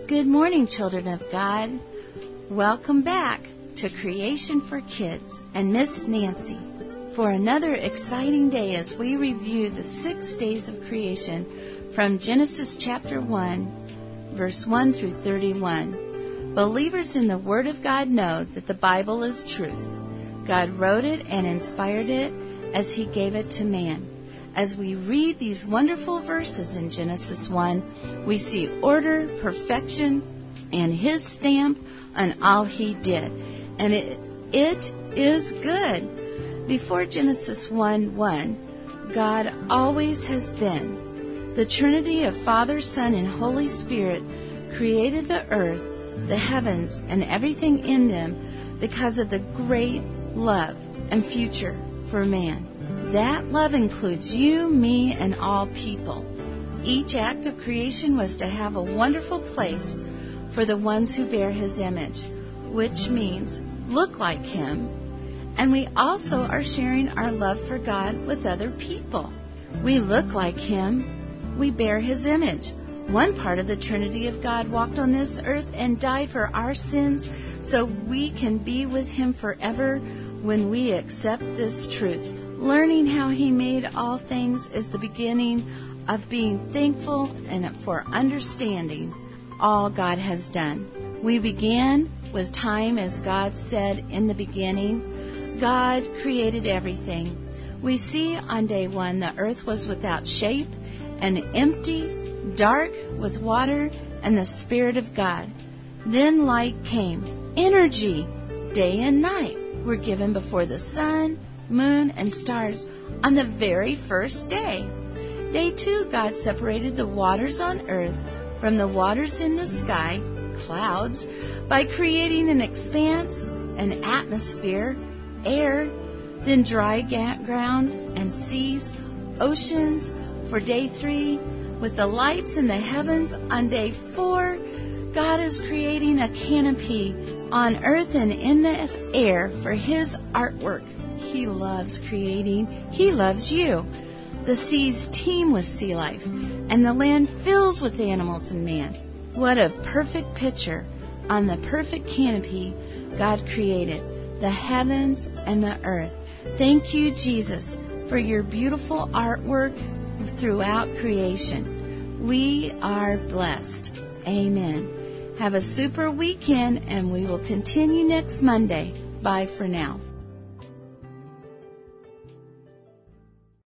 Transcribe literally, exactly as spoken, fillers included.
Good morning, children of God. Welcome back to Creation for Kids and Miss Nancy for another exciting day as we review the six days of creation from Genesis chapter one, verse one through thirty-one. Believers in the Word of God know that the Bible is truth. God wrote it and inspired it as He gave it to man. As we read these wonderful verses in Genesis one, we see order, perfection, and His stamp on all He did. And it, it is good. Before Genesis one one, God always has been. The Trinity of Father, Son, and Holy Spirit created the earth, the heavens, and everything in them because of the great love and future for man. That love includes you, me, and all people. Each act of creation was to have a wonderful place for the ones who bear His image, which means look like Him. And we also are sharing our love for God with other people. We look like Him. We bear His image. One part of the Trinity of God walked on this earth and died for our sins so we can be with Him forever when we accept this truth. Learning how He made all things is the beginning of being thankful and for understanding all God has done. We began with time as God said in the beginning. God created everything. We see on day one the earth was without shape and empty, dark with water and the Spirit of God. Then light came. Energy, day and night, were given before the sun, moon, and stars on the very first day. Day two, God separated the waters on earth from the waters in the sky, clouds, by creating an expanse, an atmosphere, air, then dry ga- ground and seas, oceans for day three. With the lights in the heavens on day four, God is creating a canopy on earth and in the air for His artwork. He loves creating. He loves you. The seas teem with sea life, and the land fills with animals and man. What a perfect picture on the perfect canopy God created, the heavens and the earth. Thank you, Jesus, for your beautiful artwork throughout creation. We are blessed. Amen. Have a super weekend, and we will continue next Monday. Bye for now.